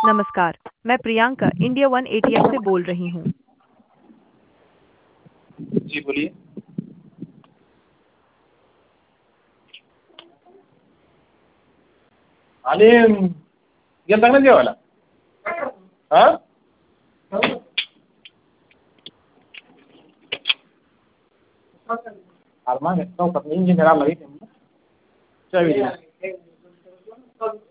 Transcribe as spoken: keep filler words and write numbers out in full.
नमस्कार, मैं Priyanka India one ATM से बोल रही हूँ। जी बोलिए। आणि गेलता ना जेवायला? हां अरे मागे चौकात इंजिनियर आला इथे चावी द्या.